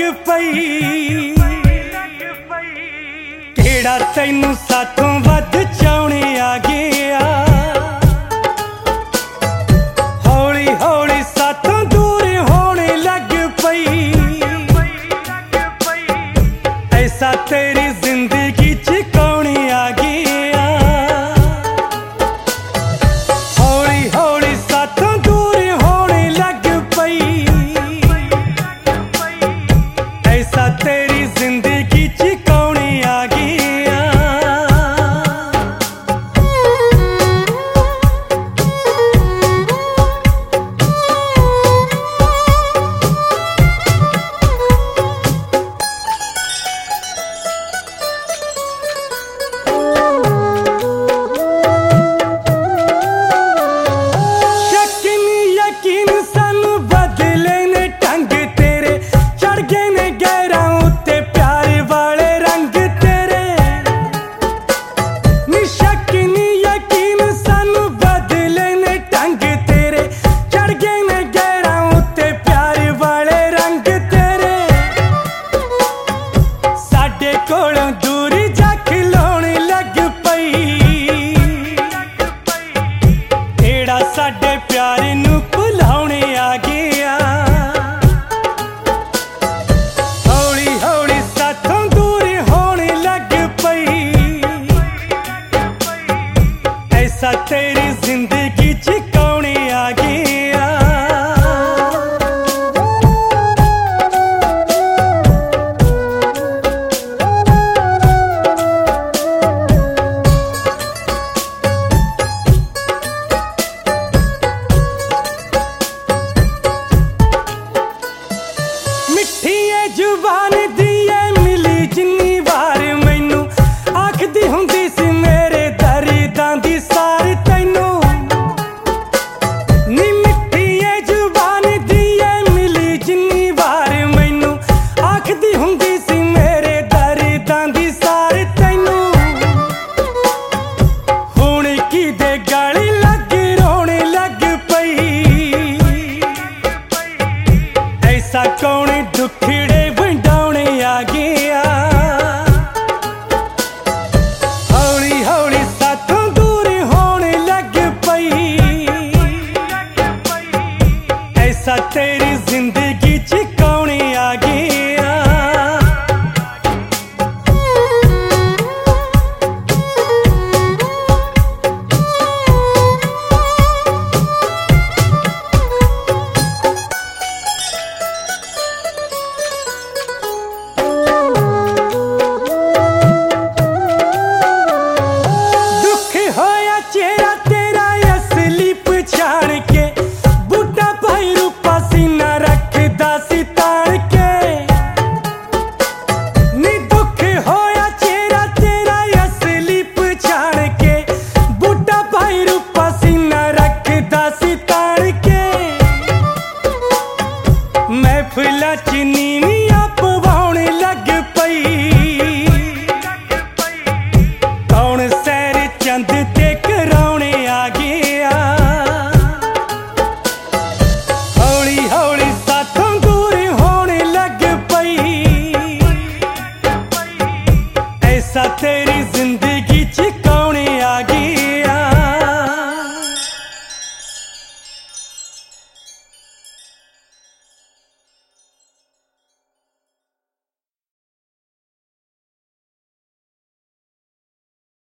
पई केड़ा तैनू साथों वध चाउणे आ गया। हौली हौली साथों दूर होने लग पई ऐसा तेरी जिंदगी च कौन आ गया। हौली हौली साथों दूर होने लग पई ऐसा तेरी जिंदगी च कौन आ गया। साडे प्यार नू भुलाउने आ गया। हौली हौली साथों दूर होने लग पई ऐसा तेरी जिंदगी च कौन आ गया। जुबान दिए मिली जिन्नी बार मैनू आखदी हुंदी सी मेरे दर्दां दी सार तैनू नी मिठी जुबान दिए मिली जिन्नी बार मैनू आखदी हुंदी सी मेरे दर्दां दी सार तैनू हुण की दे गली लग रोने लग पई ऐसा कौन दुखड़े आ गया। हौली हौली साथों दूर होने लग पई ऐसा तेरी जिंदगी च कौन आ गया। चेहरा तेरा असली पछाण के बूटा भाई रूपा सीना रखदा सी ताण के नी दुख होया चेहरा तेरा असली पछाण के बूटा भाई रूपा सीना रखदा सी ताण के महफिला च नीवियां पवाउण लग पई कौन सैर चंद ते कराउने आ गया। हौली हौली साथों दूर होने लग पई ऐसा तेरी